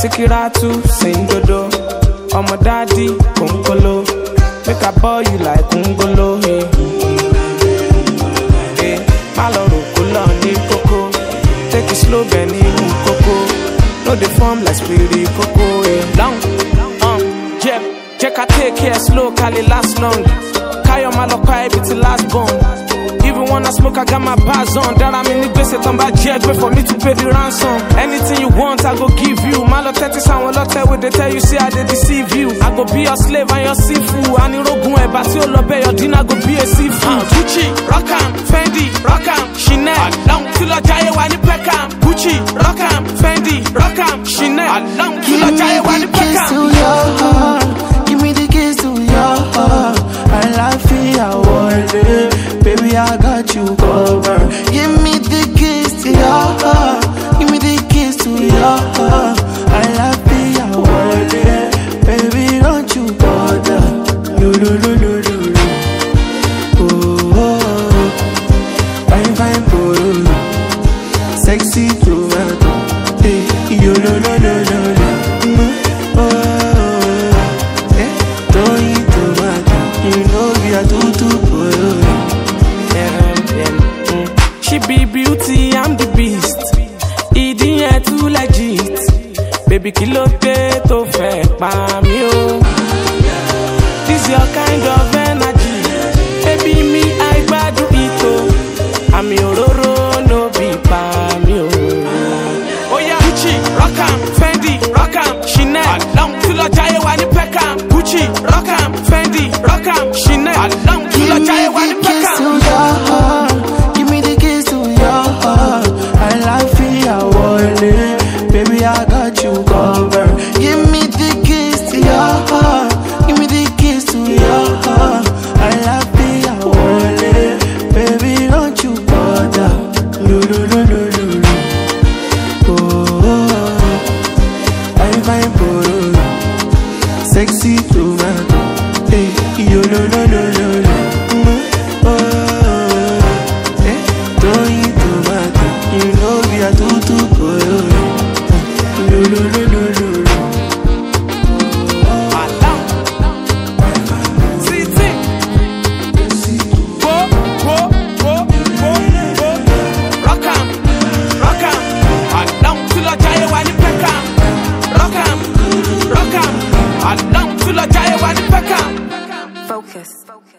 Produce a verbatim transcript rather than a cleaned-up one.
Sikiratu, Sindodo, Omo daddy, Kunkolo. Make I ball you like Kungolo, hey. Hey, Maloro, Kulon, Koko. Take it slow, Benny, Koko. No, they form like Spirit, Coco, hey. Long, um, Jeff, Jack, I take care slow, Kali last long. Kayo Malokai, it's the last bone. Even when I smoke, I got my bars on. That I'm in the base, I'm about jet, wait for me to pay the ransom. Anything you want, I go give you. Malo thirty sound, lot with they tell you, see how they deceive you. I go be your slave and your seafood. I need to go and bat your love, your dinner go be a seafood. Gucci, Rockam, Fendi, Rockam, Chanel. Long till I die, when you peck am. Gucci, Rockam, Fendi, Rockam, Chanel. Long till I die, when you peck am. Give me the keys to your heart. I love you, I want it. Baby, I got you covered. Give me the keys to your heart. Give me the keys to your heart. I love you, I want it. Baby, don't you bother. No, no, no, no, no, no. Oh, oh, fine, fine, photo. Sexy tomato. Hey, yo, no, no, no, no, no. Oh, eh, don't eat tomato. You know we are too, too photo. She be beauty, I'm the beast. Eating her too legit. Baby, kilo te to fe pa mi o. This your kind of energy. Baby, me I bad it o. I'm your roro, no be pa mi o. Oh yeah, Gucci, Rockam, Fendi, Rockam, Chanel. Long till I die when you peck am. Gucci, Rockam, Fendi, Rockam, Chanel. Long till I die when you peck am. Baby, I got you covered. Give me the keys to your heart. Give me the keys to your heart. I love you, I want it. Baby, don't you bother. No, no, no, no, no, no. Oh, oh, I find photo. Sexy tomato. Hey, yo, no, no, no, no, no. Oh, eh, don't eat tomato. You know we are too, too good. No, no, no, no, no, no. Alam, City, go, go, go, go, go. Rockam, Rockam, Alam till I die when you peck am. Rockam, Rockam, Alam till I die when you peck am. Focus. Focus.